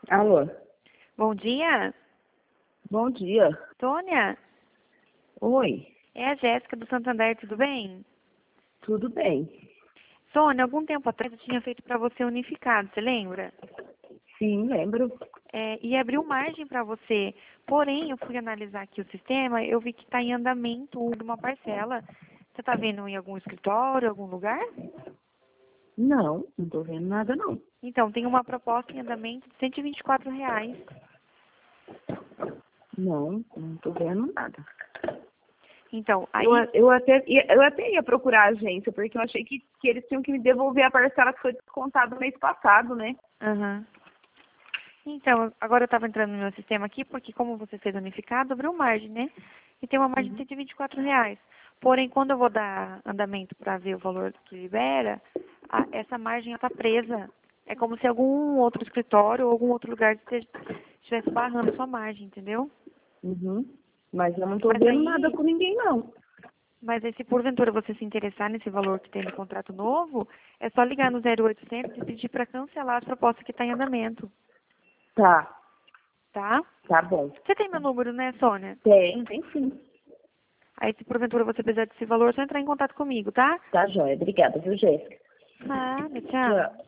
Alô, Bom dia, bom dia. Sônia. Oi, É a Jéssica do Santander, tudo bem? tudo bem? Sônia, algum tempo atrás eu tinha feito para você unificado, você lembra? Sim, lembro. E abriu margem para você. Porém, eu fui analisar aqui o sistema, eu vi que está em andamento uma parcela. Você está vendo em algum escritório, algum lugar? Não tô vendo nada não. Então, tem uma proposta em andamento de R$ 124. Não tô vendo nada. Então, Eu, aí... eu até ia procurar a agência, porque eu achei que eles tinham que me devolver a parcela que foi descontada no mês passado, né? Aham. Então, agora eu estava entrando no meu sistema aqui, porque como você fez unificado, abriu margem, né? E tem uma margem de R$ 124. Porém, quando eu vou dar andamento para ver o valor que libera, essa margem está presa. É como se algum outro escritório ou algum outro lugar estivesse barrando a sua margem, entendeu? Uhum. Mas eu não tô Mas vendo nada aí, com ninguém, não. mas aí, se porventura você se interessar nesse valor que tem no contrato novo, é só ligar no 0800 e pedir para cancelar a proposta que está em andamento, Tá, tá? tá bom. Você tem meu número, né, Sônia? Tem sim. Aí, se porventura você precisar desse valor, é só entrar em contato comigo, tá? Tá, joia. Obrigada, viu, Jéssica? Nada, tchau. Tchau.